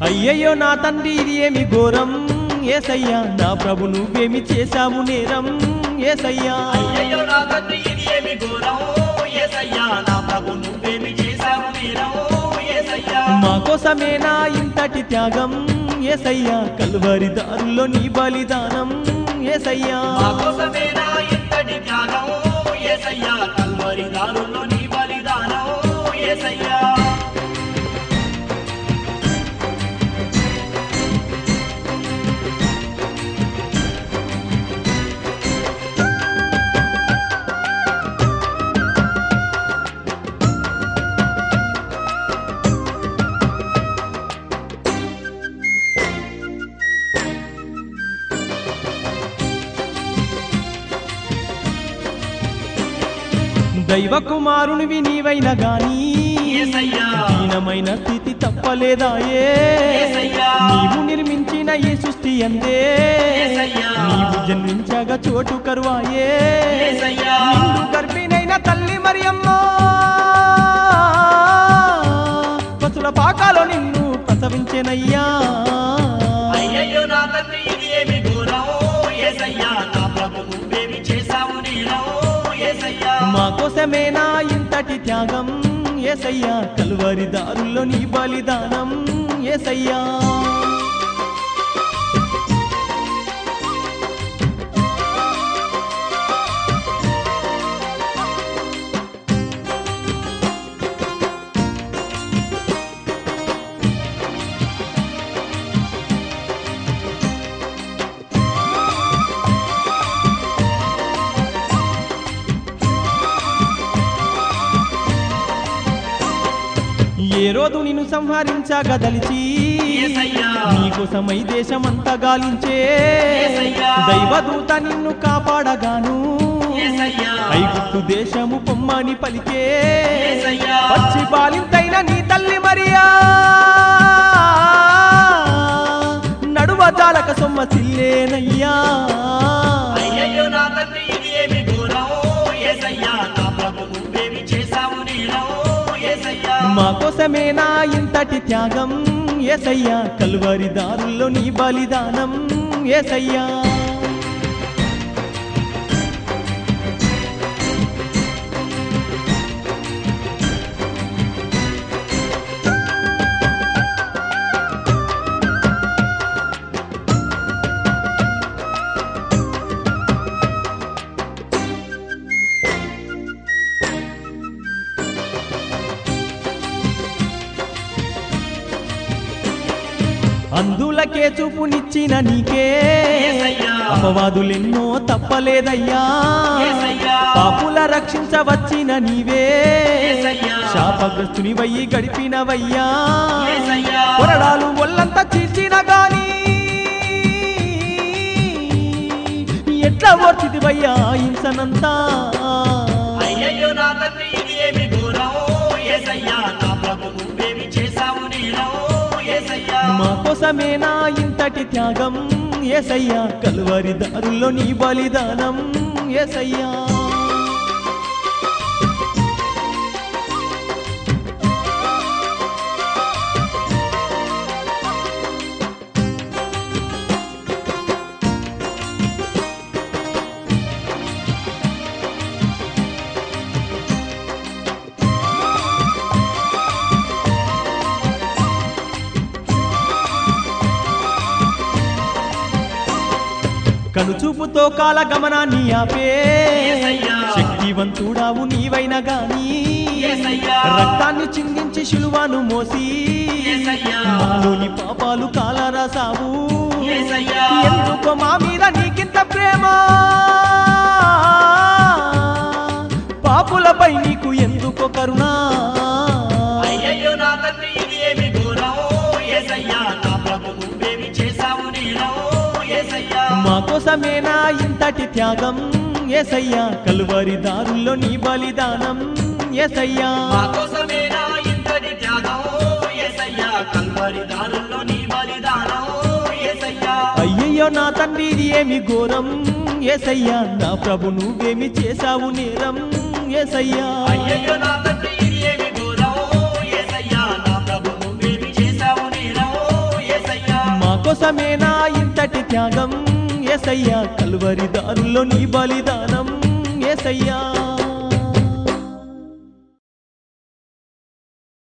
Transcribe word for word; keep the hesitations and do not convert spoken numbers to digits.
అయ్యయ్యో నా తండ్రి ఇది ఏమి ఘోరం యేసయ్యా నా ప్రభు నువ్వేమి చేశావు నేరం యేసయ్యా అయ్యయ్యో నా తండ్రి ఇది ఏమి ఘోరం యేసయ్యా నా ప్రభు నువ్వేమి చేశావు నేరం యేసయ్యా మా కోసమేనా ఇంతటి త్యాగం యేసయ్యా కల్వరి దారుల్లో నీ బలిదానం యేసయ్యా మా కోసమేనా ఇంతటి త్యాగం యేసయ్యా కల్వరి దారుల్లో నీ బలిదానం యేసయ్యా దైవ కుమారునివి నీవైనా గానీ యేసయ్యా దీనమైన స్థితి తప్పలేదాయే యేసయ్యా నీవు నిర్మించిన ఈ సృష్టి అందే యేసయ్యా నీవు జన్మించగా చోటు కరువాయే యేసయ్యా నిండు గర్భిణైన తల్లి మరియమ్మ పశుల పాకాలో నిన్ను ప్రసవించెనయ్యా అయ్యయ్యో నా తండ్రి ఇది ఏమి ఘోరం యేసయ్యా నా ప్రభు నువ్వేమి చేశావు నేరం యేసయ్యా మా కోసమేనా ఇంతటి త్యాగం యేసయ్యా కల్వరి దారుల్లో నీ బలిదానం యేసయ్యా ఏ రోజు నిన్ను సంహరించగదలిచి యేసయ్యా నీకోసమై దేశమంతా గాలించే యేసయ్యా దైవదూత నిన్ను కాపాడగాను యేసయ్యా ఐగుప్తు దేశము పొమ్మని పలికే యేసయ్యా పచ్చి బాలింతైన నీ తల్లి మరియా నడువ జాలక సొమ్మ సిల్లేనయ్యా అయ్యయ్యో నా తండ్రి ఇది ఏమి ఘోరం యేసయ్యా నా ప్రభు నువ్వేమి చేశావు నేరం యేసయ్యా మా కోసమేనా ఇంతటి త్యాగం యేసయ్యా కల్వరి దారుల్లో నీ బలిదానం యేసయ్యా అందులకే చూపునిచ్చిన నీకే యేసయ్యా అపవాదులెన్నో తప్పలేదయ్యా యేసయ్యా పాపుల రక్షించవచ్చిన నీవే యేసయ్యా శాపగ్రస్తునివయ్యి గడిపినవయ్యా యేసయ్యా కొరడాలు ఒళ్ళంతా చీల్చిన గాని ఎట్లా ఓర్చిదివయ్యా హింసనంతా అయ్యయ్యో నా తండ్రి ఇది ఏమి ఘోరం యేసయ్యా నా ప్రభు నువ్వేమి చేశావు నేరం యేసయ్యా మా కోసమేనా ఇంతటి త్యాగం యేసయ్యా కల్వరి దారుల్లో నీ బలిదానం యేసయ్యా కనుచూపుతో కాల గమనాన్ని ఆపే యేసయ్యా శక్తివంతుడావు నీవైనా గాని యేసయ్యా రక్తాన్ని చిందించి శిలువను మోసి యేసయ్యా మాలోని పాపాలు కాలరాసావు యేసయ్యా ఎందుకో మా మీద నీకింత ప్రేమ పాపులపై నీకు ఎందుకో కరుణా అయ్యయ్యో నా తండ్రి ఇది ఏమి ఘోరం యేసయ్యా నా ప్రభు నువ్వేమి చేశావు నేరం యేసయ్యా మా కోసమేనా ఇంతటి త్యాగం యేసయ్యా కల్వరి దారుల్లో నీ బలిదానం యేసయ్యా మా కోసమేనా ఇంతటి త్యాగం యేసయ్యా కల్వరి దారుల్లో నీ బలిదానం యేసయ్యా అయ్యయ్యో నా తండ్రి ఇది ఏమి ఘోరం యేసయ్యా నా ప్రభు నువ్వేమి చేశావు నేరం యేసయ్యా అయ్యయ్యో నా తండ్రి ఇది ఏమి ఘోరం యేసయ్యా నా ప్రభు నువ్వేమి చేశావు నేరం కోసమేనా ఇంతటి త్యాగం యేసయ్యా కల్వరి దారుల్లో నీ బలిదానం యేసయ్యా